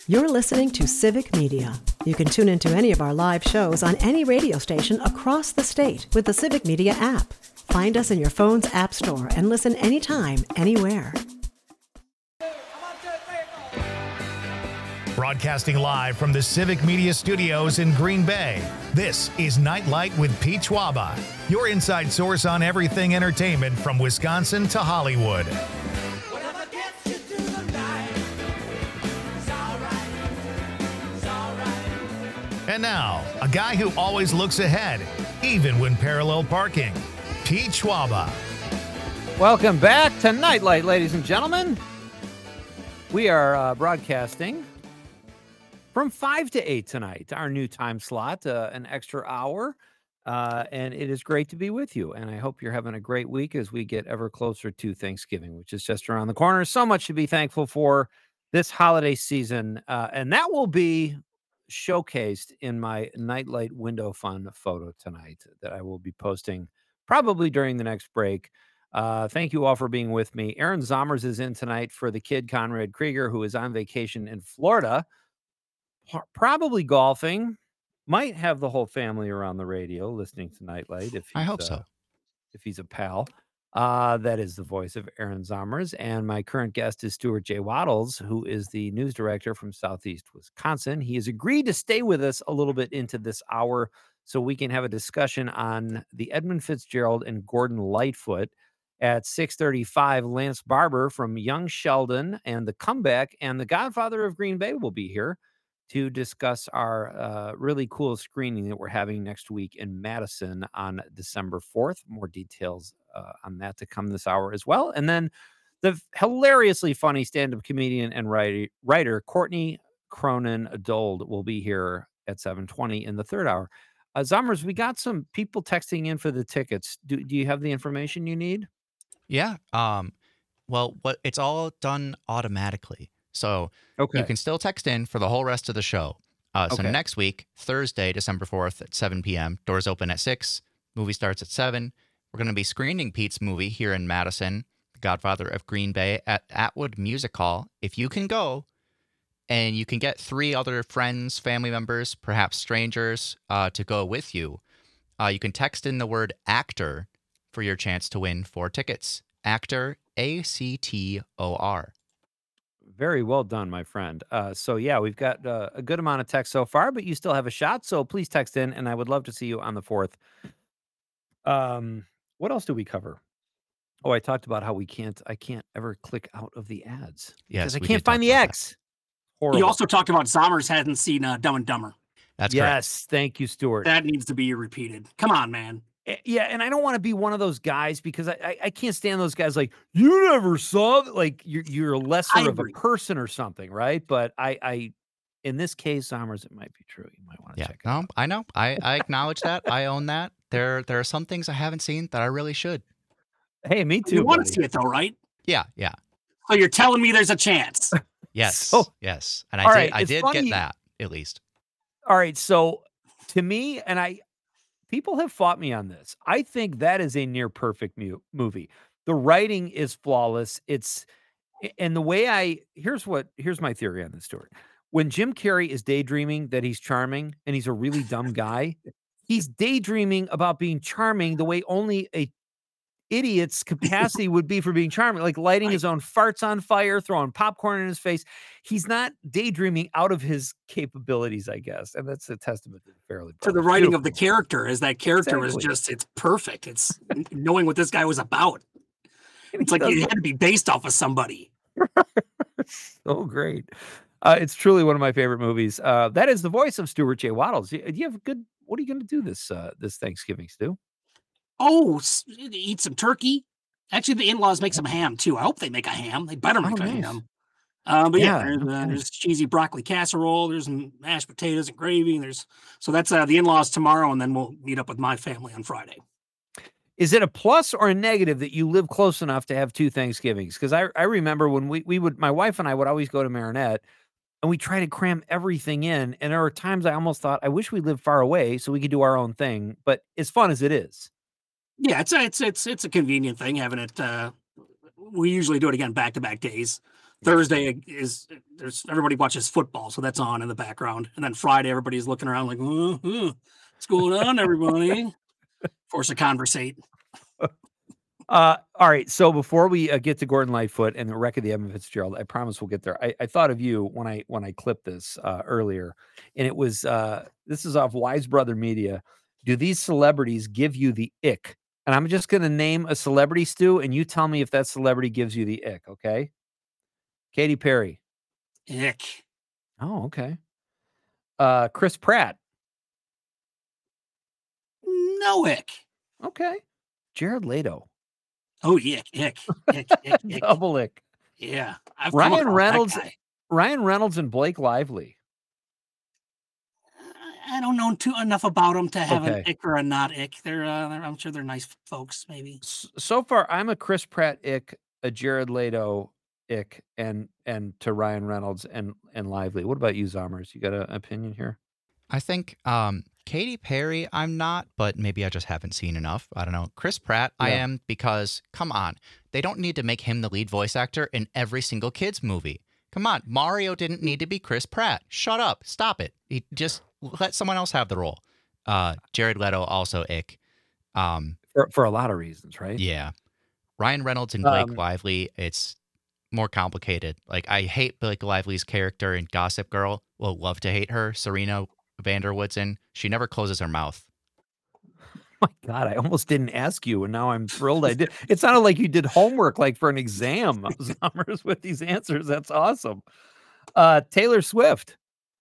You're listening to Civic Media. You can tune into any of our live shows on any radio station across the state with the Civic Media app. Find us in your phone's app store and listen anytime, anywhere. Broadcasting live from the Civic Media Studios in Green Bay, this is Nightlight with Pete Schwaba, your inside source on everything entertainment from Wisconsin to Hollywood. And now, a guy who always looks ahead, even when parallel parking, Pete Schwaba. Welcome back to Nightlight, ladies and gentlemen. We are broadcasting from 5 to 8 tonight, our new time slot, an extra hour, and it is great to be with you. And I hope you're having a great week as we get ever closer to Thanksgiving, which is just around the corner. So much to be thankful for this holiday season, and that will be showcased in my Nightlight Window Fun photo tonight that I will be posting probably during the next break. Thank you all for being with me. Aaron Zomers is in tonight for the kid, Conrad Krieger, who is on vacation in Florida, probably golfing. Might have the whole family around the radio listening to Nightlight. I hope so. If he's a pal. That is the voice of Aaron Zomers. And my current guest is Stuart J. Waddles, who is the news director from Southeast Wisconsin. He has agreed to stay with us a little bit into this hour so we can have a discussion on the Edmund Fitzgerald and Gordon Lightfoot. At 6:35, Lance Barber from Young Sheldon and The Comeback and the Godfather of Green Bay will be here to discuss our really cool screening that we're having next week in Madison on December 4th. More details on that to come this hour as well. And then the hilariously funny stand-up comedian and writer Courtney Cronin-Dold will be here at 7:20 in the third hour. Zomers, we got some people texting in for the tickets. Do you have the information you need? Yeah. Well, it's all done automatically. So Okay. you can still text in for the whole rest of the show. So next week, Thursday, December 4th at 7 p.m., doors open at 6, movie starts at 7. We're going to be screening Pete's movie here in Madison, The Godfather of Green Bay, at Atwood Music Hall. If you can go, and you can get 3 other friends, family members, perhaps strangers, to go with you, you can text in the word actor for your chance to win 4 tickets. Actor, ACTOR. Very well done, my friend. So yeah, we've got a good amount of text so far, but you still have a shot. So please text in, and I would love to see you on the 4th. What else do we cover? Oh, I talked about how I can't ever click out of the ads because I can't find the X. Horrible. You also talked about Zomers hadn't seen Dumb and Dumber. That's yes. correct. Thank you, Stuart. That needs to be repeated. Come on, man. Yeah, and I don't want to be one of those guys because I can't stand those guys like, you never saw that. Like you're lesser of a person or something, right? But I in this case, Zomers, it might be true. You might want to check it out. I know. I acknowledge that. I own that. There are some things I haven't seen that I really should. Hey, me too. You want to see it though, right? Yeah. So you're telling me there's a chance. Yes. Yes. And I did get that at least. All right. So to me, and people have fought me on this. I think that is a near perfect movie. The writing is flawless. And the way here's my theory on this, Stuart. When Jim Carrey is daydreaming that he's charming and he's a really dumb guy, he's daydreaming about being charming the way only a idiot's capacity would be for being charming, like lighting his own farts on fire, throwing popcorn in his face. He's not daydreaming out of his capabilities, I guess. And that's a testament to Fairly to the writing of the character, as that character is just, it's perfect. It's knowing what this guy was about. It's like it had to be based off of somebody. So great. It's truly one of my favorite movies. That is the voice of Stuart J. Waddles. Do you have what are you going to do this Thanksgiving, Stu? Oh, eat some turkey. Actually, the in-laws make some ham too. I hope they make a ham. They better make a ham. But there's cheesy broccoli casserole. There's some mashed potatoes and gravy. So that's the in-laws tomorrow, and then we'll meet up with my family on Friday. Is it a plus or a negative that you live close enough to have 2 Thanksgivings? Because I remember when my wife and I would always go to Marinette, and we try to cram everything in. And there were times I almost thought, I wish we lived far away so we could do our own thing. But as fun as it is. Yeah, it's a convenient thing having it. We usually do it again back-to-back days. Thursday there's everybody watches football, so that's on in the background. And then Friday, everybody's looking around like, what's going on, everybody? Force a conversate. All right. So before we get to Gordon Lightfoot and the wreck of the Edmund Fitzgerald, I promise we'll get there. I thought of you when I clipped this earlier, and it was this is off Wise Brother Media. Do these celebrities give you the ick? And I'm just going to name a celebrity, Stu, and you tell me if that celebrity gives you the ick. Okay. Katy Perry. Ick. Oh, okay. Chris Pratt. No ick. Okay. Jared Leto. Oh, ick. Double ick. Yeah. Ryan Reynolds and Blake Lively. I don't know enough about them to have an ick or a not ick. I'm sure they're nice folks, maybe. So far, I'm a Chris Pratt ick, a Jared Leto ick, and to Ryan Reynolds and Lively. What about you, Zommers? You got an opinion here? I think Katy Perry, I'm not, but maybe I just haven't seen enough. I don't know. Chris Pratt, yeah. I am, because, come on, they don't need to make him the lead voice actor in every single kids movie. Come on, Mario didn't need to be Chris Pratt. Shut up. Stop it. He just let someone else have the role. Jared Leto, also ick. For a lot of reasons, right? Yeah. Ryan Reynolds and Blake Lively, it's more complicated. Like, I hate Blake Lively's character in Gossip Girl. Will love to hate her. Serena Vanderwoodson. She never closes her mouth. My God, I almost didn't ask you, and now I'm thrilled I did. It sounded like you did homework, like for an exam, Zommers, with these answers. That's awesome. Taylor Swift.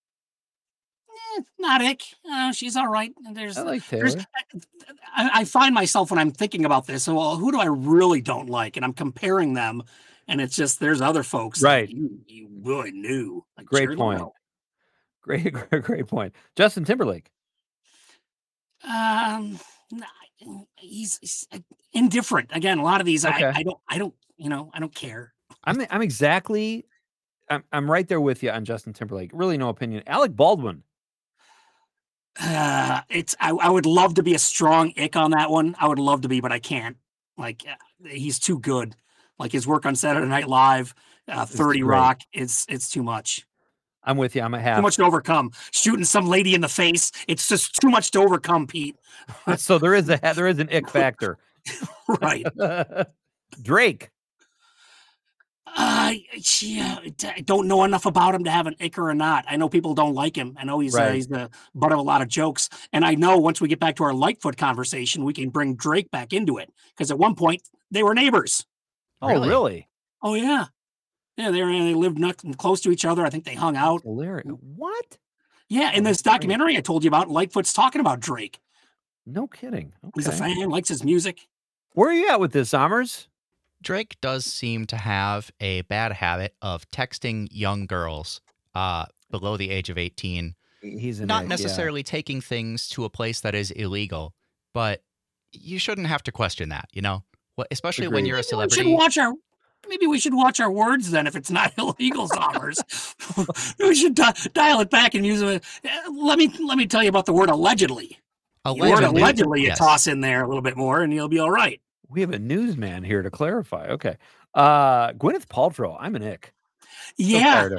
Not ick. She's all right. I like Taylor. I find myself when I'm thinking about this, well, who do I really don't like? And I'm comparing them, and it's just there's other folks right. That you really knew. Like great point. Great point. Justin Timberlake. He's indifferent. Again, a lot of these I don't care. I'm right there with you on Justin Timberlake. Really no opinion. Alec Baldwin. I would love to be a strong ick on that one. I would love to be, but I can't. Like, he's too good. Like his work on Saturday Night Live, 30 Rock, it's too much. I'm with you. I'm a half. Too much to overcome. Shooting some lady in the face. It's just too much to overcome, Pete. So there is an ick factor. Right. Drake. I don't know enough about him to have an ick or not. I know people don't like him. I know he's the butt of a lot of jokes. And I know once we get back to our Lightfoot conversation, we can bring Drake back into it. Because at one point, they were neighbors. Oh, really? Oh, yeah. Yeah, they lived close to each other. I think they hung out. Hilarious. What? Yeah, in this documentary I told you about, Lightfoot's talking about Drake. No kidding. Okay. He's a fan, likes his music. Where are you at with this, Zommers? Drake does seem to have a bad habit of texting young girls below the age of 18. He's not necessarily taking things to a place that is illegal, but you shouldn't have to question that, you know? Especially when you're a celebrity. Maybe we should watch our words then if it's not illegal, Zommers. We should dial it back and use it. Let me tell you about the word allegedly. Allegedly, you toss in there a little bit more and you'll be all right. We have a newsman here to clarify. Okay. Gwyneth Paltrow, I'm an ick. Yeah.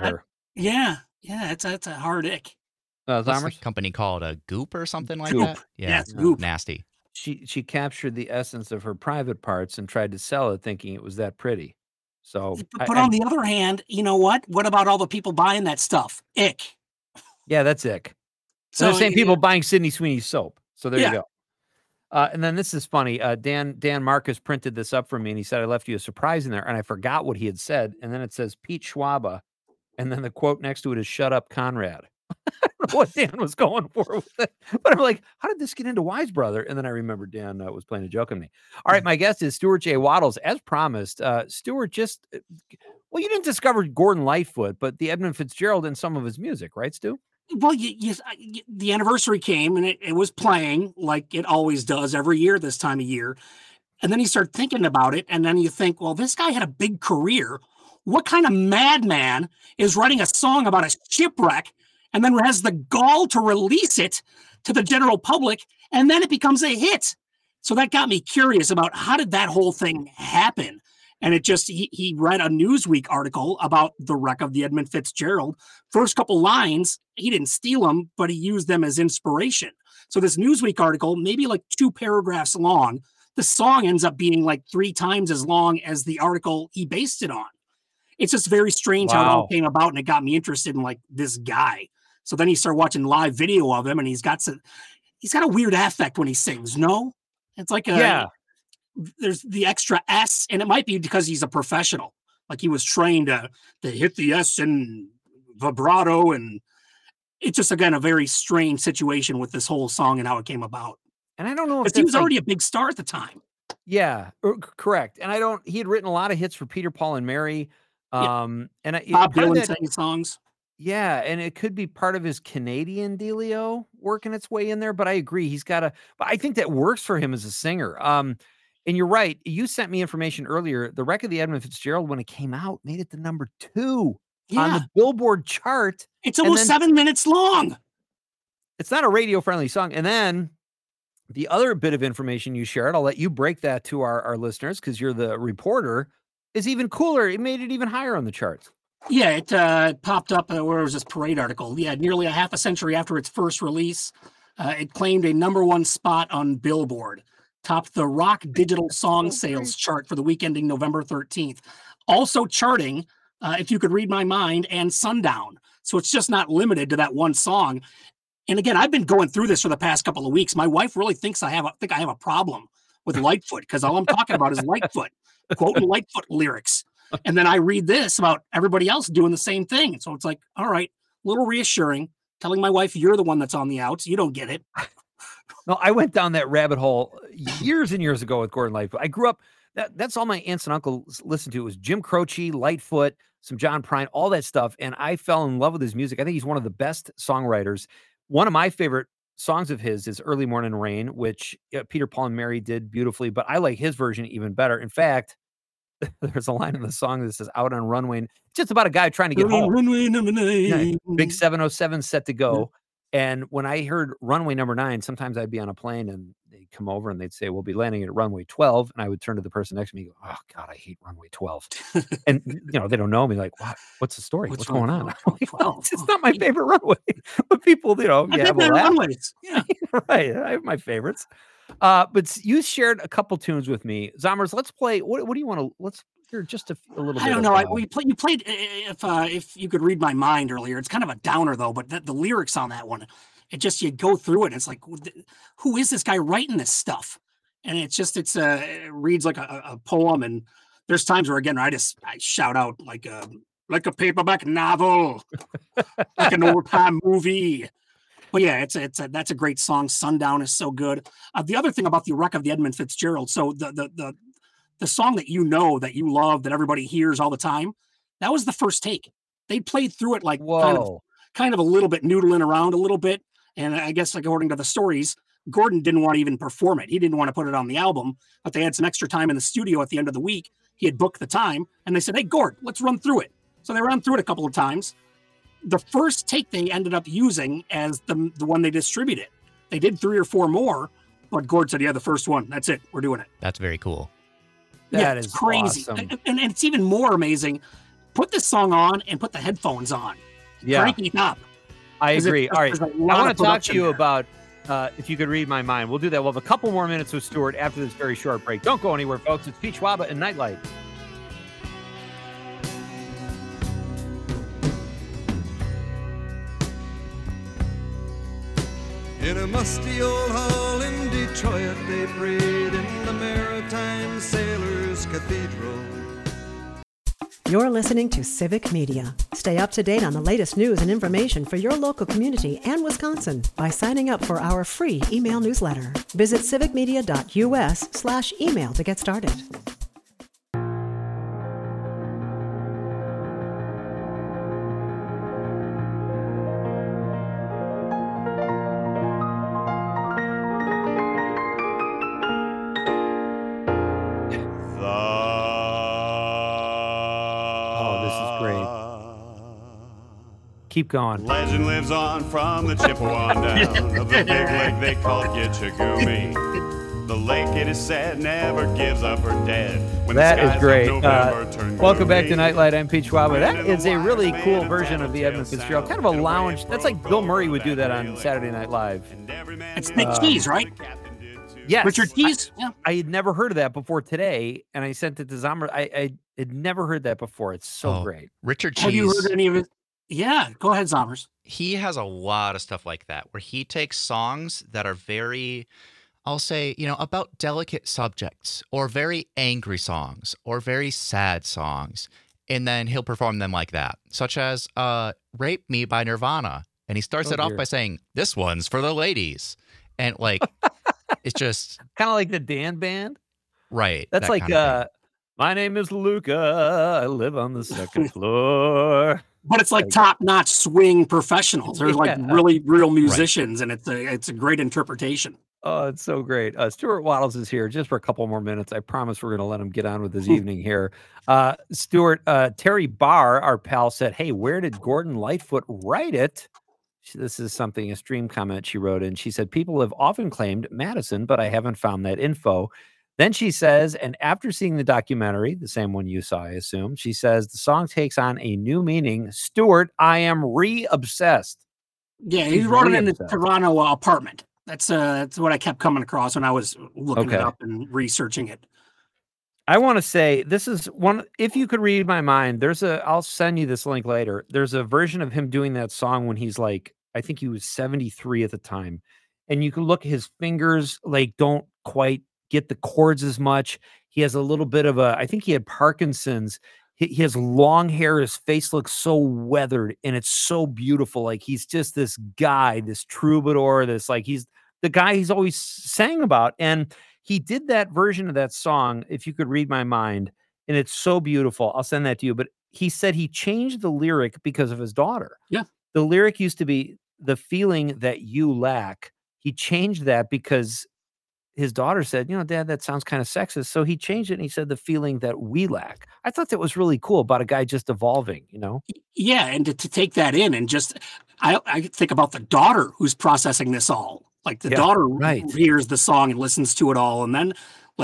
It's a hard ick. What's the company called? A Goop or something like that? Yeah, it's Goop. Nasty. She captured the essence of her private parts and tried to sell it thinking it was that pretty. So, but on the other hand, you know what? What about all the people buying that stuff? Ick. Yeah, that's ick. So the same people buying Sydney Sweeney's soap. So there you go. And then this is funny. Dan Marcus printed this up for me, and he said I left you a surprise in there, and I forgot what he had said. And then it says Pete Schwaba, and then the quote next to it is "Shut up, Conrad." I don't know what Dan was going for with it, but I'm like, how did this get into Wise Brother? And then I remember Dan was playing a joke on me. All right, my guest is Stuart J. Wattles, as promised. Stuart, you didn't discover Gordon Lightfoot, but the Edmund Fitzgerald in some of his music, right, Stu? Well, the anniversary came and it was playing like it always does every year this time of year. And then you start thinking about it, and then you think, well, this guy had a big career. What kind of madman is writing a song about a shipwreck and then has the gall to release it to the general public, and then it becomes a hit? So that got me curious about how did that whole thing happen? And he read a Newsweek article about the wreck of the Edmund Fitzgerald. First couple lines, he didn't steal them, but he used them as inspiration. So this Newsweek article, maybe like 2 paragraphs long, the song ends up being like 3 times as long as the article he based it on. It's just very strange how it all came about, and it got me interested in like this guy. So then you start watching live video of him, and he's got a weird affect when he sings. No, it's like there's the extra S, and it might be because he's a professional. Like he was trained to hit the S in vibrato, and it's just, again, a very strange situation with this whole song and how it came about. And I don't know if he was already a big star at the time. Yeah, correct. And he had written a lot of hits for Peter, Paul, and Mary. And Bob Dylan sang songs. Yeah, and it could be part of his Canadian dealio working its way in there. But I agree, but I think that works for him as a singer. And you're right. You sent me information earlier. The wreck of the Edmund Fitzgerald, when it came out, made it to number 2 on the Billboard chart. It's almost 7 minutes long. It's not a radio-friendly song. And then the other bit of information you shared, I'll let you break that to our listeners because you're the reporter, is even cooler. It made it even higher on the charts. Yeah, it popped up. Where was this Parade article? Yeah, nearly a half a century after its first release, it claimed a number 1 spot on Billboard. Topped the rock digital song sales chart for the week ending November 13th. Also charting, If You Could Read My Mind and Sundown. So it's just not limited to that one song. And again, I've been going through this for the past couple of weeks. My wife really thinks I have a problem with Lightfoot because all I'm talking about is Lightfoot, quoting Lightfoot lyrics. And then I read this about everybody else doing the same thing. So it's like, all right, a little reassuring, telling my wife, you're the one that's on the outs. You don't get it. No, I went down that rabbit hole years and years ago with Gordon Lightfoot. I grew up, that's all my aunts and uncles listened to. It was Jim Croce, Lightfoot, some John Prine, all that stuff. And I fell in love with his music. I think he's one of the best songwriters. One of my favorite songs of his is Early Morning Rain, which Peter, Paul, and Mary did beautifully, but I like his version even better. In fact, there's a line in the song that says "Out on Runway." It's just about a guy trying to get home. Runway number 9. Big 707 set to go. And when I heard Runway number 9, sometimes I'd be on a plane and they'd come over and they'd say, we'll be landing at Runway 12. And I would turn to the person next to me and go, oh God, I hate Runway 12. And they don't know me, like, what's the story? What's going on? It's not my favorite runway. But people, you have a laugh. Runways. Yeah. Right. I have my favorites. But you shared a couple tunes with me. Zommers, let's play. What do you want to, let's hear just a little bit. I don't know. You played If You Could Read My Mind earlier. It's kind of a downer though, but the lyrics on that one, you go through it. And it's like, who is this guy writing this stuff? And it reads like a poem. And there's times where, again, I shout out like a paperback novel, like an old time movie. But yeah, that's a great song. Sundown is so good. The other thing about the wreck of the Edmund Fitzgerald, so the song that you love, that everybody hears all the time, that was the first take. They played through it like kind of a little bit, noodling around a little bit. And I guess, like, according to the stories, Gordon didn't want to even perform it. He didn't want to put it on the album, but they had some extra time in the studio at the end of the week. He had booked the time and they said, hey, Gord, let's run through it. So they ran through it a couple of times. The first take they ended up using as the one they distributed. They did 3 or 4 more, but Gord said, yeah, the first one, that's it. We're doing it. That's very cool. That is crazy. Awesome. And it's even more amazing. Put this song on and put the headphones on. Yeah. Crank it up. I agree. All right. I want to talk to you about If You Could Read My Mind. We'll do that. We'll have a couple more minutes with Stuart after this very short break. Don't go anywhere, folks. It's Pete Schwaba and Nightlight. In a musty old hall in Detroit, they prayed in the Maritime Sailors Cathedral. You're listening to Civic Media. Stay up to date on the latest news and information for your local community and Wisconsin by signing up for our free email newsletter. Visit civicmedia.us/email to get started. Keep going. Legend lives on from the Chippewa down of the big lake they call Gitchagumi. The lake, it is said, never gives up her dead. When that is great. Welcome back to Nightlight. I'm Pete Schwaba. That is a really cool version of the Edmund Fitzgerald. Kind of a lounge. That's like Bill Murray would do that on Saturday Night Live. It's Nick Keys, right? Yes. Richard Keys? Yeah. I had never heard of that before today, and I sent it to Zomer. I had never heard that before. It's so great. Richard Keys. Have you heard any of it? Yeah, go ahead, Zomers. He has a lot of stuff like that, where he takes songs that are very... I'll say, about delicate subjects or very angry songs or very sad songs. And then he'll perform them like that, such as Rape Me by Nirvana. And he starts it off by saying, this one's for the ladies. And it's just kind of like the Dan Band. Right. That's like, my name is Luca. I live on the second floor. But it's like top-notch swing professionals. They're like really real musicians, and it's a great interpretation. Oh, it's so great. Stuart Wattles is here just for a couple more minutes. I promise we're going to let him get on with his evening here. Stuart, Terry Barr, our pal, said, hey, where did Gordon Lightfoot write it? This is a stream comment she wrote in. She said, people have often claimed Madison, but I haven't found that info. Then she says, and after seeing the documentary, the same one you saw, I assume, she says, the song takes on a new meaning. Stuart, I am re-obsessed. Yeah, he wrote it in the Toronto apartment. That's what I kept coming across when I was looking it up and researching it. I want to say this is one. If you could read my mind, I'll send you this link later. There's a version of him doing that song when he's like, I think he was 73 at the time. And you can look, his fingers don't quite get the chords as much. He has a little bit of I think he had Parkinson's. He has long hair. His face looks so weathered and it's so beautiful. Like he's just this guy, this troubadour, he's the guy he's always sang about. And he did that version of that song, If You Could Read My Mind, and it's so beautiful. I'll send that to you. But he said he changed the lyric because of his daughter. Yeah. The lyric used to be the feeling that you lack. He changed that because his daughter said, Dad, that sounds kind of sexist. So he changed it and he said the feeling that we lack. I thought that was really cool about a guy just evolving, Yeah, and to take that in and just, I think about the daughter who's processing this all. Like the daughter hears the song and listens to it all, and then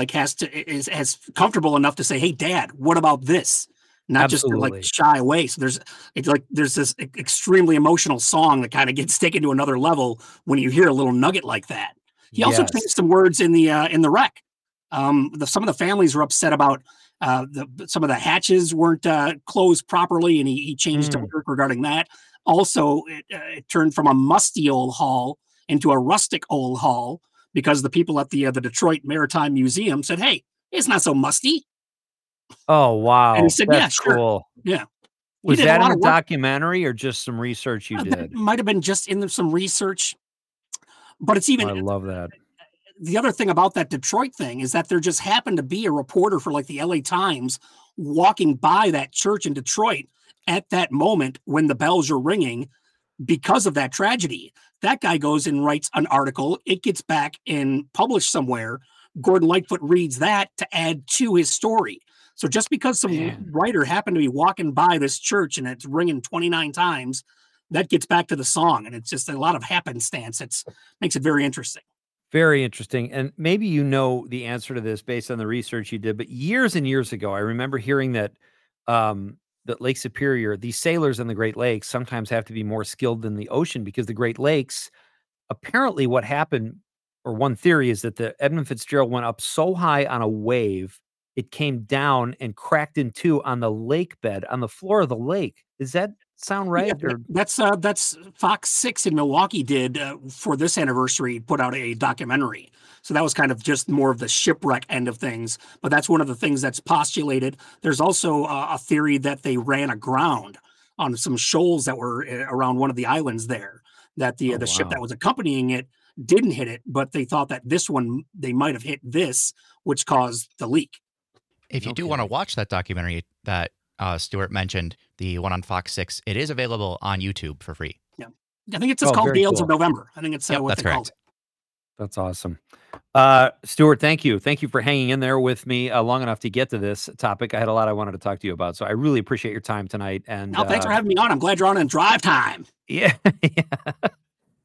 is comfortable enough to say, "Hey, Dad, what about this?" Not Absolutely. just to shy away. So there's this extremely emotional song that kind of gets taken to another level when you hear a little nugget like that. He also changed some words in the wreck. Some of the families were upset about some of the hatches weren't closed properly, and he changed a word regarding that. Also, it turned from a musty old hall into a rustic old hall because the people at the Detroit Maritime Museum said, "Hey, it's not so musty." Oh wow! And he said, That's "Yeah, cool." Sure. Yeah. Was that in the documentary or just some research you did? It might have been just in some research, but it's even. I love that. The other thing about that Detroit thing is that there just happened to be a reporter for the LA Times walking by that church in Detroit at that moment when the bells are ringing because of that tragedy. That guy goes and writes an article. It gets back and published somewhere. Gordon Lightfoot reads that to add to his story. So just because some writer happened to be walking by this church and it's ringing 29 times, that gets back to the song. And it's just a lot of happenstance. Makes it very interesting. Very interesting. And maybe the answer to this based on the research you did, but years and years ago, I remember hearing that that Lake Superior, these sailors in the Great Lakes sometimes have to be more skilled than the ocean because the Great Lakes, apparently what happened, or one theory is that the Edmund Fitzgerald went up so high on a wave, it came down and cracked in two on the lake bed, on the floor of the lake. Does that sound right? Yeah, that's Fox 6 in Milwaukee did for this anniversary, put out a documentary. So that was kind of just more of the shipwreck end of things. But that's one of the things that's postulated. There's also a theory that they ran aground on some shoals that were around one of the islands there, that the ship that was accompanying it didn't hit it, but they thought that this one, they might have hit this, which caused the leak. If you do want to watch that documentary that Stuart mentioned, the one on Fox 6, it is available on YouTube for free. Yeah. I think it's just called Gales of November. I think it's what they called it. That's awesome. Stuart, thank you. Thank you for hanging in there with me long enough to get to this topic. I had a lot I wanted to talk to you about, so I really appreciate your time tonight. And thanks for having me on. I'm glad you're on in drive time. Yeah.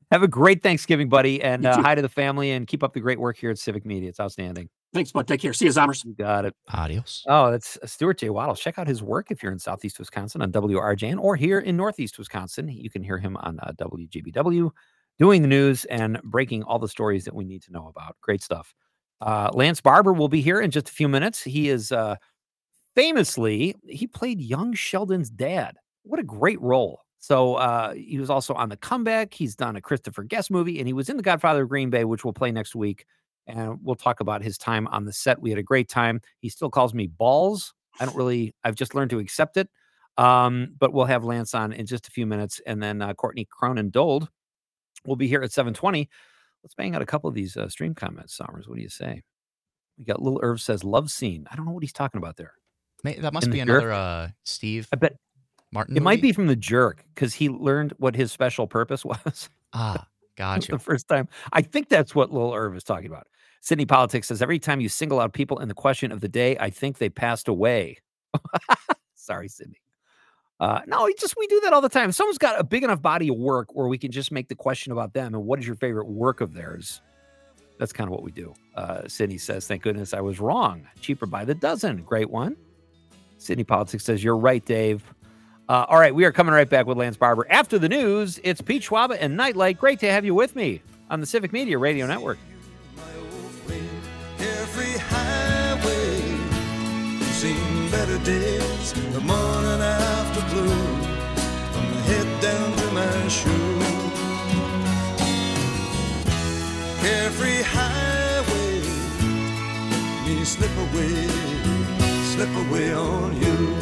Have a great Thanksgiving, buddy, and hi to the family, and keep up the great work here at Civic Media. It's outstanding. Thanks, bud. Take care. See you, Zombers. You got it. Adios. Oh, that's Stuart J. Waddles. Check out his work if you're in Southeast Wisconsin on WRJN or here in Northeast Wisconsin. You can hear him on WGBW doing the news and breaking all the stories that we need to know about. Great stuff. Lance Barber will be here in just a few minutes. He is famously, he played young Sheldon's dad. What a great role. So he was also on The Comeback. He's done a Christopher Guest movie, and he was in The Godfather of Green Bay, which we'll play next week. And we'll talk about his time on the set. We had a great time. He still calls me Balls. I've just learned to accept it. But we'll have Lance on in just a few minutes. And then Courtney Cronin-Dold will be here at 7:20. Let's bang out a couple of these stream comments, Somers. What do you say? We got Little Irv says, love scene. I don't know what he's talking about there. That must be another Steve I bet Martin it movie? might be from The Jerk, because he learned what his special purpose was. Ah, gotcha. The first time. I think that's what Little Irv is talking about. Sydney Politics says, every time you single out people in the question of the day, I think they passed away. Sorry, Sydney. No, we do that all the time. If someone's got a big enough body of work where we can just make the question about them and what is your favorite work of theirs, that's kind of what we do. Sydney says, thank goodness I was wrong. Cheaper by the dozen. Great one. Sydney Politics says, you're right, Dave. All right, we are coming right back with Lance Barber. After the news, it's Pete Schwaba and Nightlight. Great to have you with me on the Civic Media Radio Network. Carefree highway, seen better days, the morning after blue, from my head down to my shoe. Carefree highway, me slip away on you.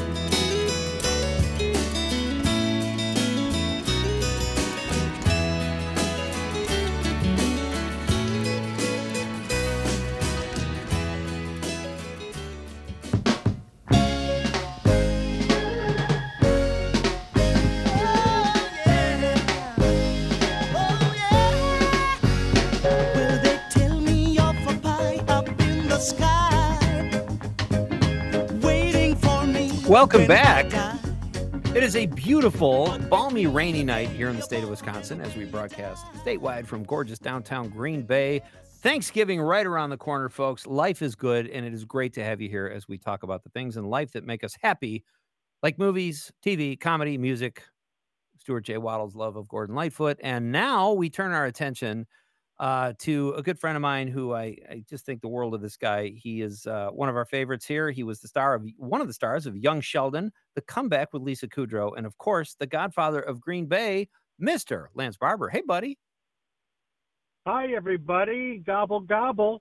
Welcome back. It is a beautiful, balmy, rainy night here in the state of Wisconsin as we broadcast statewide from gorgeous downtown Green Bay. Thanksgiving right around the corner, folks. Life is good, and it is great to have you here as we talk about the things in life that make us happy, like movies, TV, comedy, music, Stuart J. Waddle's love of Gordon Lightfoot. And now we turn our attention to a good friend of mine who I just think the world of this guy. He is one of our favorites here. He was one of the stars of Young Sheldon, The Comeback with Lisa Kudrow, and of course, The Godfather of Green Bay, Mr. Lance Barber. Hey, buddy. Hi, everybody. Gobble, gobble.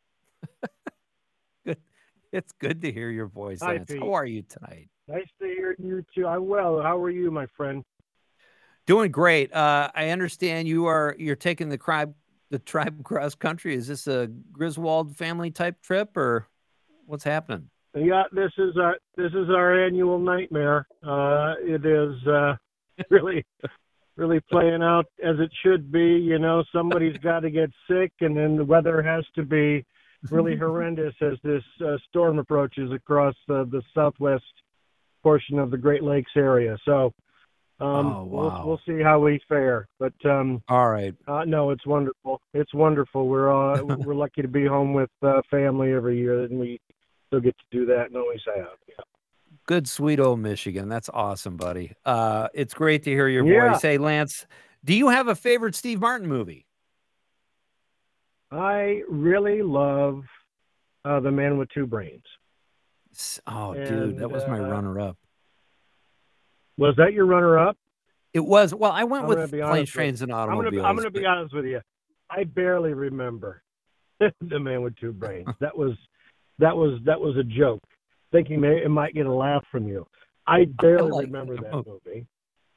Good. It's good to hear your voice, Hi, Lance. Pete. How are you tonight? Nice to hear you, too. I'm well. How are you, my friend? Doing great. I understand you're taking the tribe cross country. Is this a Griswold family type trip, or what's happening? Yeah, this is our annual nightmare. It is really playing out as it should be. You know, somebody's got to get sick, and then the weather has to be really horrendous as this storm approaches across the southwest portion of the Great Lakes area. So we'll see how we fare. But all right. No, it's wonderful. It's wonderful. We're lucky to be home with family every year, and we still get to do that and always have. Yeah. Good, sweet old Michigan. That's awesome, buddy. It's great to hear your voice. Hey, Lance, do you have a favorite Steve Martin movie? I really love The Man with Two Brains. Oh, dude, that was my runner-up. Was that your runner-up? It was. Well, I went with Planes, Trains, and Automobiles. I'm going to be honest with you. I barely remember The Man with Two Brains. That was a joke, thinking it might get a laugh from you. I barely remember that movie.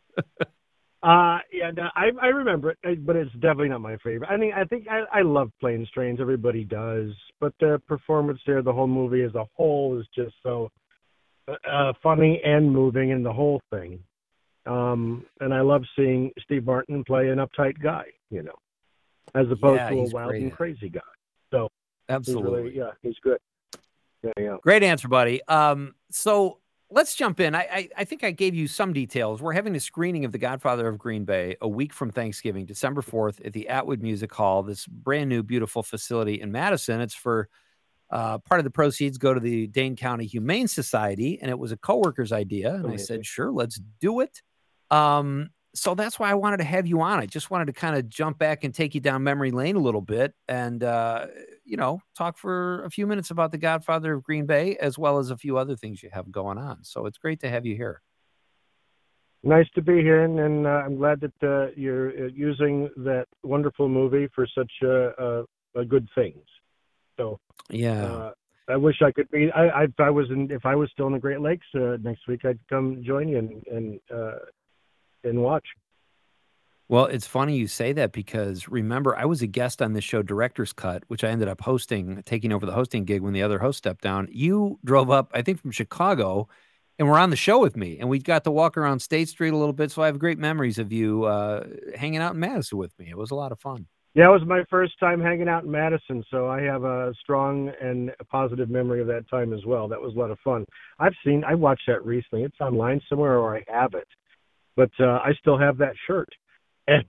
I remember it, but it's definitely not my favorite. I mean, I love Planes, Trains. Everybody does, but the performance there, the whole movie as a whole, is just so funny and moving in the whole thing. And I love seeing Steve Martin play an uptight guy, you know, as opposed to a wild and crazy guy. So absolutely, he's good. Yeah. Great answer, buddy. So let's jump in. I think I gave you some details. We're having a screening of The Godfather of Green Bay a week from Thanksgiving, December 4th at the Atwood Music Hall, this brand new, beautiful facility in Madison. It's for part of the proceeds go to the Dane County Humane Society, and it was a coworker's idea. And I said, sure, let's do it. So that's why I wanted to have you on. I just wanted to kind of jump back and take you down memory lane a little bit and, talk for a few minutes about The Godfather of Green Bay, as well as a few other things you have going on. So it's great to have you here. Nice to be here, and I'm glad that you're using that wonderful movie for such good things. So yeah, I wish I could be. If I was still in the Great Lakes next week, I'd come join you and watch. Well, it's funny you say that because remember, I was a guest on this show, Director's Cut, which I ended up taking over the hosting gig when the other host stepped down. You drove up, I think, from Chicago and were on the show with me, and we got to walk around State Street a little bit. So I have great memories of you hanging out in Madison with me. It was a lot of fun. Yeah, it was my first time hanging out in Madison, so I have a strong and a positive memory of that time as well. That was a lot of fun. I watched that recently. It's online somewhere, or I have it, but I still have that shirt. And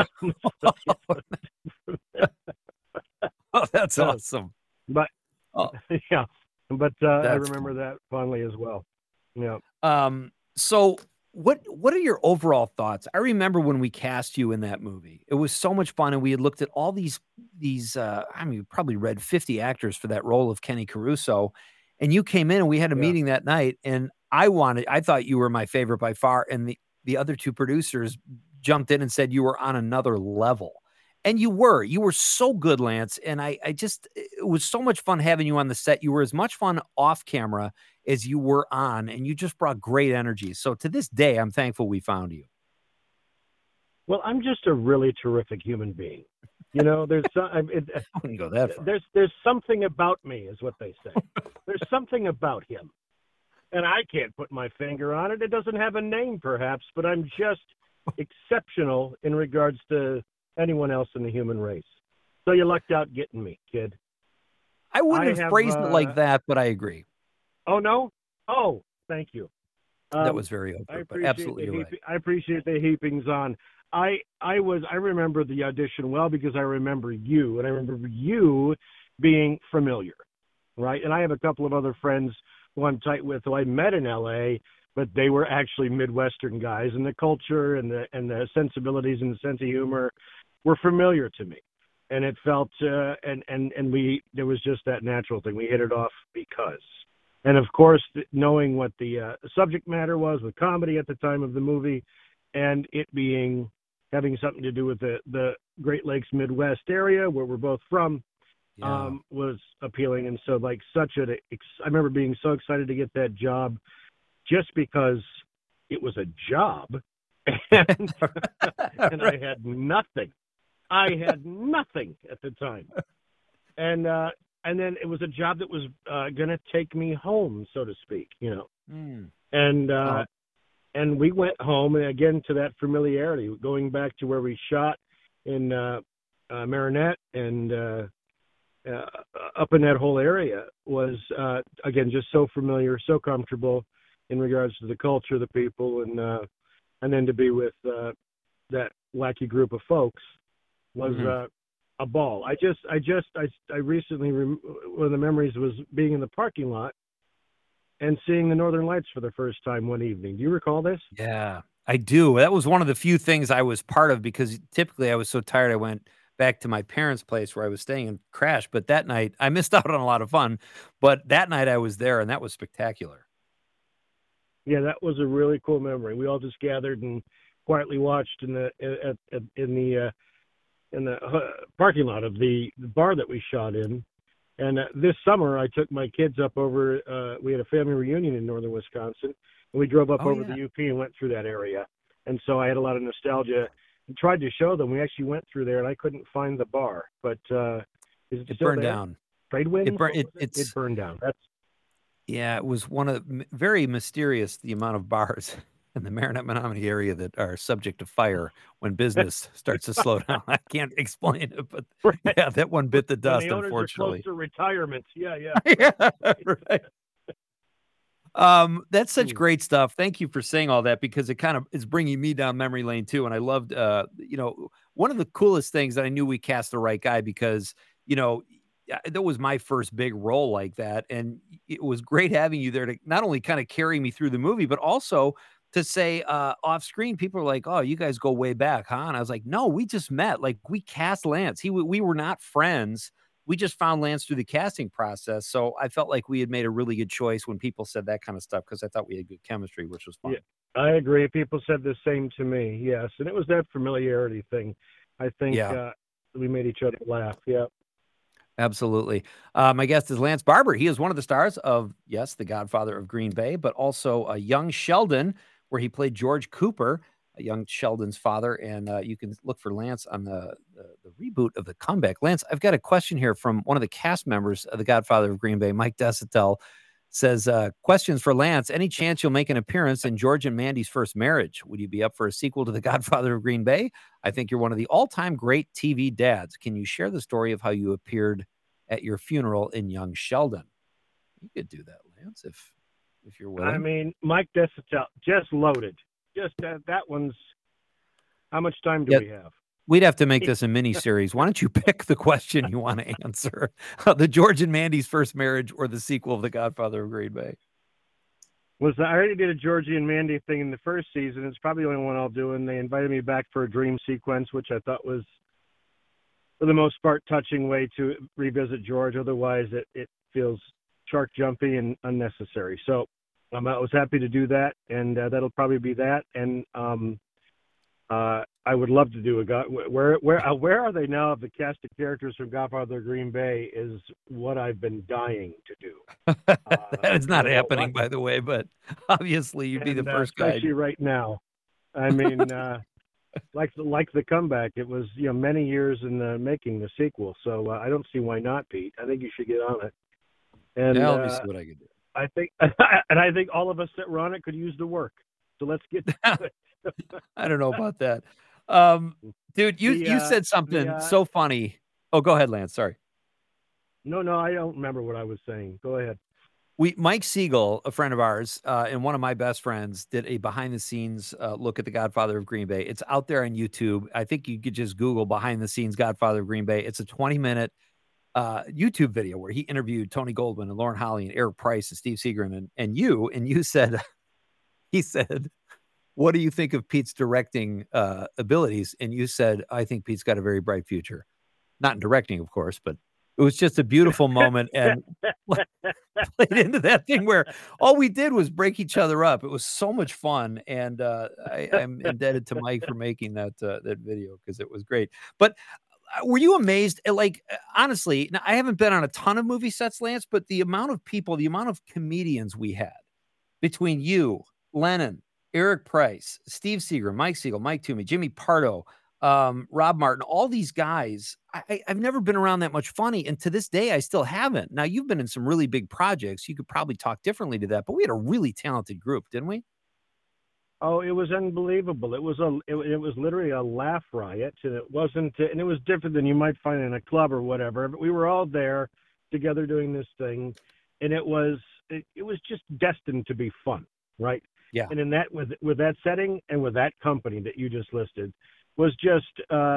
oh, that's awesome. But yeah, but I remember that fondly as well. Yeah. So what are your overall thoughts? I remember when we cast you in that movie. It was so much fun, and we had looked at all these we probably read 50 actors for that role of Kenny Caruso, and you came in and we had a meeting that night, and I thought you were my favorite by far, and the other two producers jumped in and said you were on another level. And you were so good, Lance. And it was so much fun having you on the set. You were as much fun off camera as you were on, and you just brought great energy. So to this day, I'm thankful we found you. Well, I'm just a really terrific human being. There's I wouldn't go that far. There's something about me, is what they say. There's something about him. And I can't put my finger on it. It doesn't have a name, perhaps, but I'm just exceptional in regards to anyone else in the human race. So you lucked out getting me, kid. I wouldn't have phrased it like that, but I agree. Oh, no? Oh, thank you. That was very open, but absolutely right. I appreciate the heapings on. I remember the audition well because I remember you, and I remember you being familiar, right? And I have a couple of other friends who I'm tight with who I met in L.A., but they were actually Midwestern guys, and the culture and the sensibilities and the sense of humor were familiar to me. And it felt, there was just that natural thing. We hit it off because. And of course, knowing what the subject matter was with comedy at the time of the movie, and it having something to do with the Great Lakes Midwest area where we're both from, was appealing. And so I remember being so excited to get that job, just because it was a job, and I had nothing. I had nothing at the time, and then it was a job that was going to take me home, so to speak, and we went home, and again to that familiarity, going back to where we shot in Marinette and up in that whole area was again just so familiar, so comfortable in regards to the culture, the people, and then to be with that wacky group of folks was a ball. I recently, one of the memories was being in the parking lot and seeing the Northern Lights for the first time one evening. Do you recall this? Yeah, I do. That was one of the few things I was part of because typically I was so tired I went back to my parents' place where I was staying and crashed. But that night I missed out on a lot of fun. But that night I was there, and that was spectacular. Yeah, that was a really cool memory. We all just gathered and quietly watched in the parking lot of the bar that we shot in. And this summer, I took my kids up over. We had a family reunion in northern Wisconsin, and we drove up over the UP and went through that area. And so I had a lot of nostalgia. And tried to show them. We actually went through there, and I couldn't find the bar. But is it still burned there? down. Trade winds? It burned down. Yeah, it was very mysterious, the amount of bars in the Marinette-Menominee area that are subject to fire when business starts to slow down. I can't explain it, but yeah, that one bit the dust, the owners unfortunately. Are close to retirement. Yeah. Yeah, right. That's such great stuff. Thank you for saying all that, because it kind of is bringing me down memory lane too. And I loved, one of the coolest things that I knew we cast the right guy, because, that was my first big role like that. And it was great having you there to not only kind of carry me through the movie, but also to say off screen, people are like, "Oh, you guys go way back, huh?" And I was like, "No, we just met. Like, we cast Lance. We were not friends. We just found Lance through the casting process." So I felt like we had made a really good choice when people said that kind of stuff, because I thought we had good chemistry, which was fun. Yeah, I agree. People said the same to me. Yes, and it was that familiarity thing. I think we made each other laugh. Yeah. Absolutely. My guest is Lance Barber. He is one of the stars of, yes, The Godfather of Green Bay, but also Young Sheldon, where he played George Cooper, young Sheldon's father. And you can look for Lance on the reboot of The Comeback. Lance, I've got a question here from one of the cast members of The Godfather of Green Bay. Mike Desitel says, questions for Lance. Any chance you'll make an appearance in George and Mandy's First Marriage? Would you be up for a sequel to The Godfather of Green Bay? I think you're one of the all-time great TV dads. Can you share the story of how you appeared at your funeral in Young Sheldon? You could do that, Lance, if you're willing. I mean, Mike Desitel, just loaded. Just that one's. How much time do we have? We'd have to make this a mini series. Why don't you pick the question you want to answer? The George and Mandy's First Marriage or the sequel of The Godfather of Green Bay? I already did a Georgie and Mandy thing in the first season. It's probably the only one I'll do. And they invited me back for a dream sequence, which I thought was, for the most part, touching way to revisit George. Otherwise, it feels shark jumpy and unnecessary. So I was happy to do that, and that'll probably be that. And I would love to do where are they now? Of the cast of characters from Godfather of Green Bay is what I've been dying to do. That is not happening, by the way, but obviously you'd be the first guy. Especially right now. I mean, like The Comeback, it was many years in the making, the sequel. So I don't see why not, Pete. I think you should get on it. And let me see what I can do. I think all of us that were on it could use the work. So let's get to it. I don't know about that. Dude, you said something so funny. Oh, go ahead, Lance. Sorry. No, I don't remember what I was saying. Go ahead. Mike Siegel, a friend of ours, and one of my best friends, did a behind-the-scenes look at The Godfather of Green Bay. It's out there on YouTube. I think you could just Google behind-the-scenes Godfather of Green Bay. It's a 20-minute YouTube video where he interviewed Tony Goldwyn and Lauren Holly and Eric Price and Steve Seagren and you said, he said, "What do you think of Pete's directing abilities?" And you said, "I think Pete's got a very bright future." Not in directing, of course, but it was just a beautiful moment and played into that thing where all we did was break each other up. It was so much fun. And I'm indebted to Mike for making that video, because it was great. But were you amazed at, honestly, now, I haven't been on a ton of movie sets, Lance, but the amount of people, the amount of comedians we had between you, Lennon, Eric Price, Steve Seagren, Mike Siegel, Mike Toomey, Jimmy Pardo, Rob Martin, all these guys, I've never been around that much funny. And to this day, I still haven't. Now, you've been in some really big projects. You could probably talk differently to that, but we had a really talented group, didn't we? Oh, it was unbelievable. It was literally a laugh riot, and it was different than you might find in a club or whatever. But we were all there together doing this thing, and it was just destined to be fun, right? Yeah. And in that, with that setting and with that company that you just listed, was just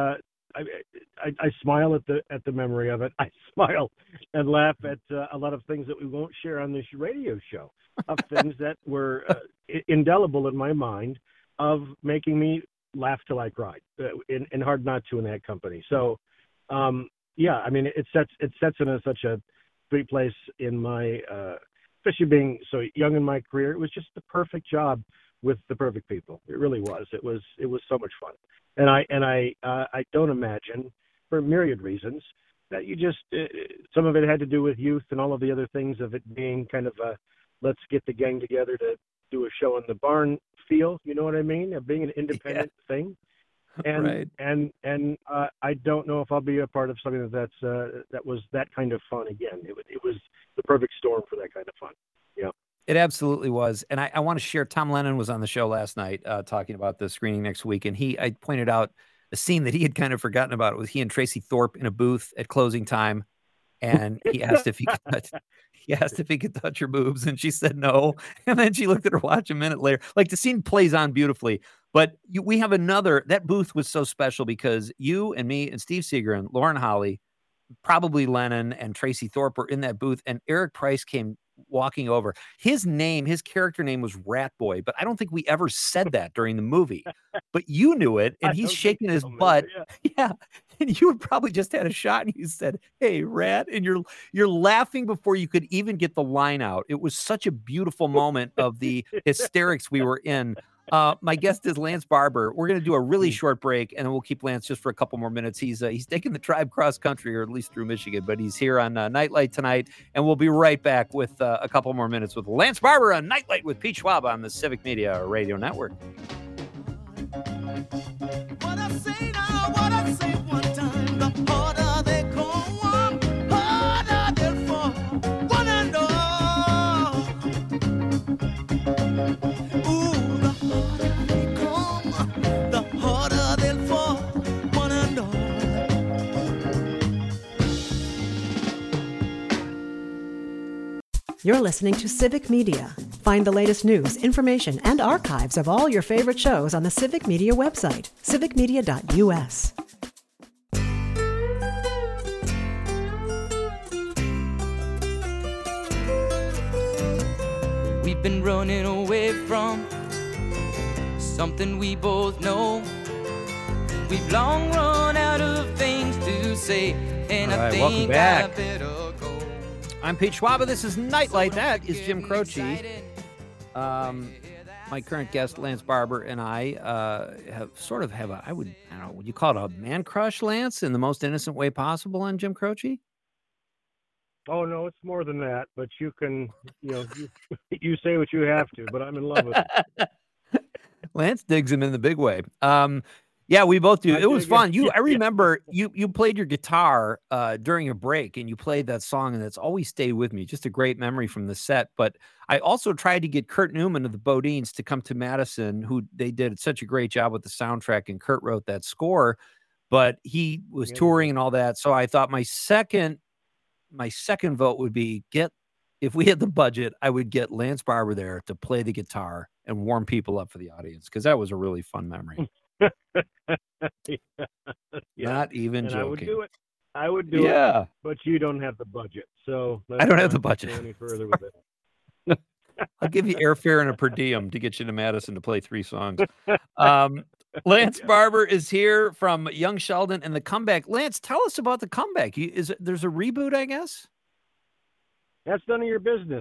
I smile at the memory of it. I smile and laugh at a lot of things that we won't share on this radio show, of things that were indelible in my mind, of making me laugh till I cried, and hard not to in that company. So, yeah, I mean, it sets in such a great place in my, especially being so young in my career. It was just the perfect job with the perfect people. It really was. It was so much fun. And I don't imagine, for myriad reasons, that you just some of it had to do with youth and all of the other things of it being kind of a let's get the gang together to do a show in the barn feel. You know what I mean? Of being an independent thing. And right. and I don't know if I'll be a part of something that was that kind of fun again. It was the perfect storm for that kind of fun. Yeah. It absolutely was. And I want to share, Tom Lennon was on the show last night talking about the screening next week. And I pointed out a scene that he had kind of forgotten about. It was he and Tracy Thorpe in a booth at closing time. And he asked if he He asked if he could touch her boobs, and she said no. And then she looked at her watch a minute later. Like, the scene plays on beautifully. But we have another. That booth was so special because you and me and Steve Seeger and Lauren Holly, probably Lennon and Tracy Thorpe were in that booth, and Eric Price came walking over. His character name was Rat Boy, but I don't think we ever said that during the movie. But you knew it, and he's shaking his butt. Yeah. And you had probably just had a shot, and you said, "Hey, Rat," and you're laughing before you could even get the line out. It was such a beautiful moment of the hysterics we were in. My guest is Lance Barber. We're going to do a really short break, and then we'll keep Lance just for a couple more minutes. He's taking the tribe cross country, or at least through Michigan, but he's here on Nightlight tonight, and we'll be right back with a couple more minutes with Lance Barber on Nightlight with Pete Schwab on the Civic Media Radio Network. What I say now, what I say one time, the harder they come, harder they'll fall, one and all. Ooh, the harder they come, the harder they'll fall, one and all. You're listening to Civic Media. Find the latest news, information, and archives of all your favorite shows on the Civic Media website, civicmedia.us. We've been running away from something we both know. We've long run out of things to say, and all right, I think I better go. I'm Pete Schwab. This is Nightlight. That is Jim Croce. My current guest, Lance Barber, and I have a, would you call it a man crush, Lance, in the most innocent way possible on Jim Croce? Oh, no, it's more than that, but you can, you say what you have to, but I'm in love with it. Lance digs him in the big way. Yeah, we both do. It was fun. I remember you played your guitar during a break, and you played that song, and that's always stayed with me. Just a great memory from the set. But I also tried to get Kurt Newman of the Bodines to come to Madison, who they did such a great job with the soundtrack, and Kurt wrote that score. But he was touring and all that, so I thought my second vote would be if we had the budget, I would get Lance Barber there to play the guitar and warm people up for the audience, because that was a really fun memory. Not even joking. I would do it, but you don't have the budget, so I don't have the budget. Go any further with it. I'll give you airfare and a per diem to get you to Madison to play 3 songs. Lance Barber is here from Young Sheldon and the comeback. Lance, tell us about the comeback. There's a reboot, I guess? That's none of your business.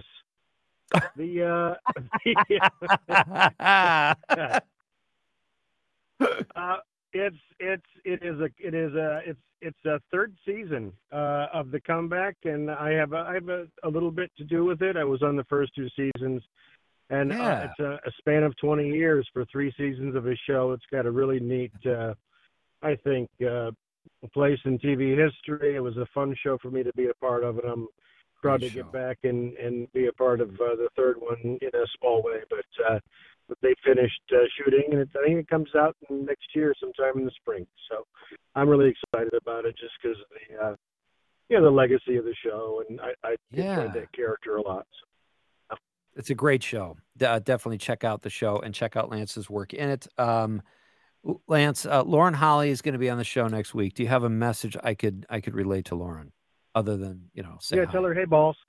It's a third season of the comeback, and I have a little bit to do with it. I was on the first 2 seasons, and it's a span of 20 years for 3 seasons of a show. It's got a really neat, I think, place in TV history. It was a fun show for me to be a part of, and I'm proud to get back and be a part of the third one in a small way. But they finished shooting, and I think it comes out next year sometime in the spring. So I'm really excited about it, just because of the legacy of the show, and I enjoyed that character a lot. So. It's a great show. Definitely check out the show and check out Lance's work in it. Lance, Lauren Holly is going to be on the show next week. Do you have a message I could relate to Lauren, other than say hi? Tell her, hey, balls.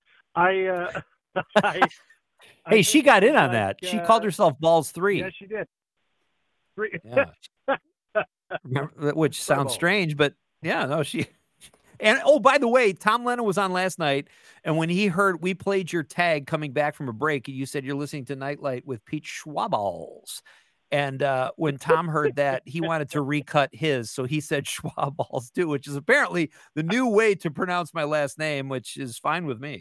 Hey, she got in on that. She called herself Balls 3. Yeah, she did. 3. Yeah. Which sounds strange, but she. And by the way, Tom Lennon was on last night, and when he heard we played your tag coming back from a break, you said you're listening to Nightlight with Pete Schwaballs. And when Tom heard that, he wanted to recut his, so he said Schwaballs too, which is apparently the new way to pronounce my last name, which is fine with me.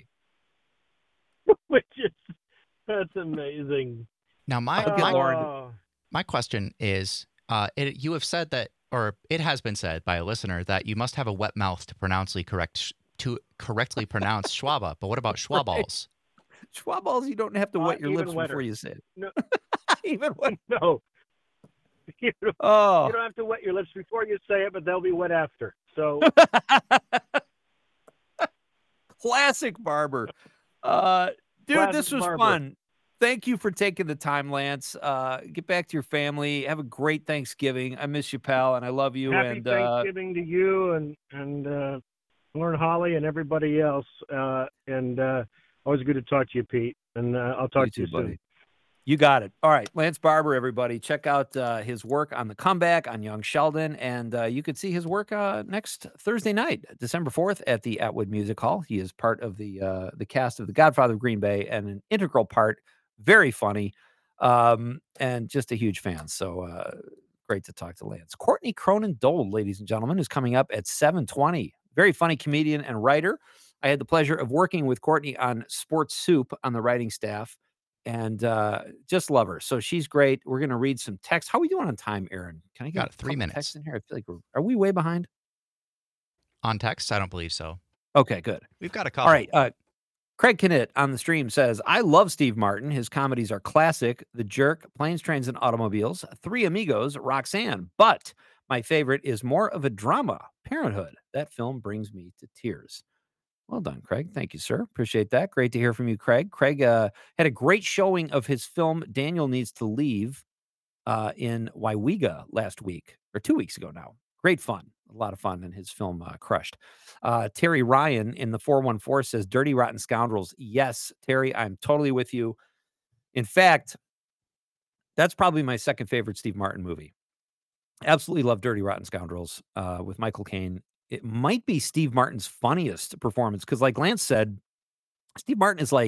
That's amazing. Now, my question is, you have said that, or it has been said by a listener, that you must have a wet mouth to correctly pronounce Schwaba. But what about Schwaballs? Schwaballs, you don't have to wet your lips before you say it. No. Even when no. You don't have to wet your lips before you say it, but they'll be wet after. So classic Barber. Dude, this was fun. Thank you for taking the time, Lance. Get back to your family. Have a great Thanksgiving. I miss you, pal, and I love you. Happy Thanksgiving to you and Lauren, Holly, and everybody else. And always good to talk to you, Pete. And I'll talk to you soon. Buddy. You got it. All right, Lance Barber, everybody. Check out his work on The Comeback, on Young Sheldon, and you could see his work next Thursday night, December 4th, at the Atwood Music Hall. He is part of the cast of The Godfather of Green Bay and an integral part. Very funny, and just a huge fan. So great to talk to Lance. Courtney Cronin Dole, ladies and gentlemen, is coming up at 7:20. Very funny comedian and writer. I had the pleasure of working with Courtney on Sports Soup on the writing staff, and just love her. So she's great. We're going to read some text. How are we doing on time, Aaron? Can I get 3 minutes text in here? I feel like are we way behind on text? I don't believe so. Okay, good. We've got a couple. All right. Craig Knitt on the stream says, I love Steve Martin. His comedies are classic. The Jerk, Planes, Trains, and Automobiles, Three Amigos, Roxanne. But my favorite is more of a drama, Parenthood. That film brings me to tears. Well done, Craig. Thank you, sir. Appreciate that. Great to hear from you, Craig. Craig had a great showing of his film, Daniel Needs to Leave, in Waiwiga last week, or 2 weeks ago now. Great fun. A lot of fun in his film, Crushed. Terry Ryan in the 414 says, Dirty Rotten Scoundrels. Yes, Terry, I'm totally with you. In fact, that's probably my second favorite Steve Martin movie. Absolutely love Dirty Rotten Scoundrels with Michael Caine. It might be Steve Martin's funniest performance because, like Lance said, Steve Martin is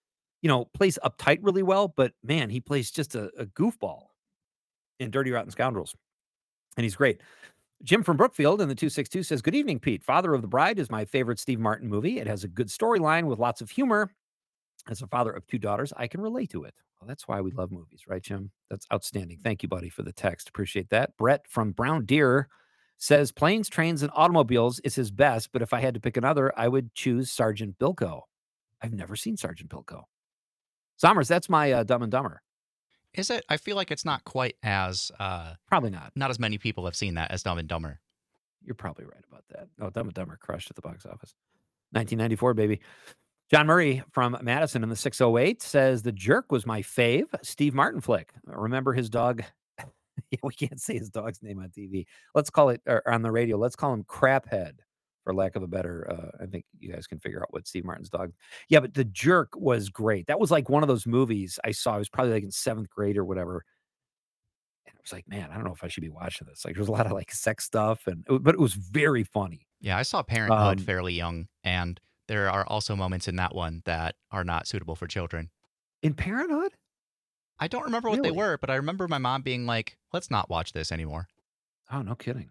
plays uptight really well, but man, he plays just a goofball in Dirty Rotten Scoundrels. And he's great. Jim from Brookfield in the 262 says, good evening, Pete. Father of the Bride is my favorite Steve Martin movie. It has a good storyline with lots of humor. As a father of two daughters, I can relate to it. Well, that's why we love movies, right, Jim? That's outstanding. Thank you, buddy, for the text. Appreciate that. Brett from Brown Deer says, Planes, Trains, and Automobiles is his best, but if I had to pick another, I would choose Sergeant Bilko. I've never seen Sergeant Bilko. Sommers, that's my Dumb and Dumber. Is it? I feel like it's not quite as... probably not. Not as many people have seen that as Dumb and Dumber. You're probably right about that. Oh, Dumb and Dumber crushed at the box office. 1994, baby. John Murray from Madison in the 608 says, The Jerk was my fave Steve Martin flick. Remember his dog... we can't say his dog's name on TV. Let's call it, or on the radio, let's call him Craphead, for lack of a better, I think you guys can figure out what Steve Martin's dog. Yeah, but The Jerk was great. That was like one of those movies I saw. I was probably like in 7th grade or whatever. And I was like, man, I don't know if I should be watching this. Like, there's a lot of like sex stuff, but it was very funny. Yeah, I saw Parenthood fairly young, and there are also moments in that one that are not suitable for children. In Parenthood? I don't remember what they were, but I remember my mom being like, let's not watch this anymore. Oh, no kidding.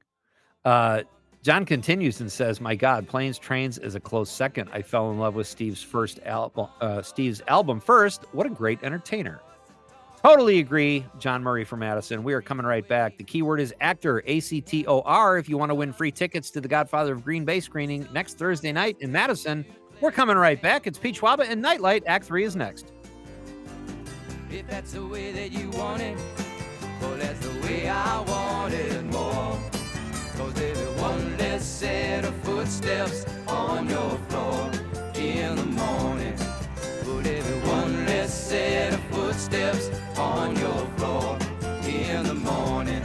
John continues and says, my God, Planes, Trains is a close second. I fell in love with Steve's album first. What a great entertainer. Totally agree, John Murray from Madison. We are coming right back. The keyword is actor, ACTOR. If you want to win free tickets to the Godfather of Green Bay screening next Thursday night in Madison, we're coming right back. It's Pete Schwaba and Nightlight. Act 3 is next. If that's the way that you want it, well, that's the way I want it more. Cause there's one less set of footsteps on your floor in the morning. But every one less set of footsteps on your floor in the morning.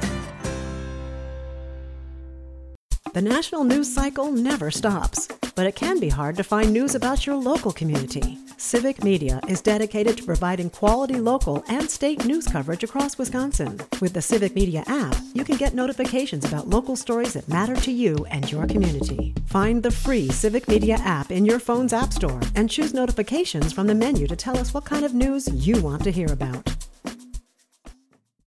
The national news cycle never stops, but it can be hard to find news about your local community. Civic Media is dedicated to providing quality local and state news coverage across Wisconsin. With the Civic Media app, you can get notifications about local stories that matter to you and your community. Find the free Civic Media app in your phone's app store and choose notifications from the menu to tell us what kind of news you want to hear about.